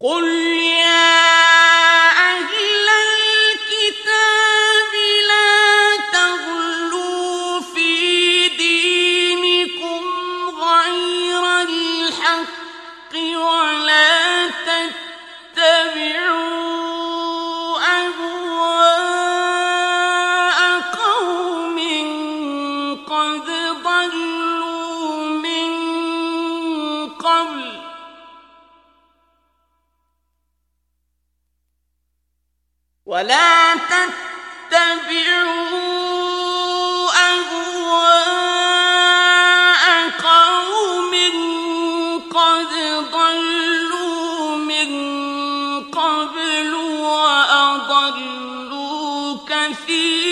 قل يا أهل الكتاب لا تغلوا في دينكم غير الحق ولا تتبعوا أهواء قوم قد ضلوا من قبل وأضلوا كثيرا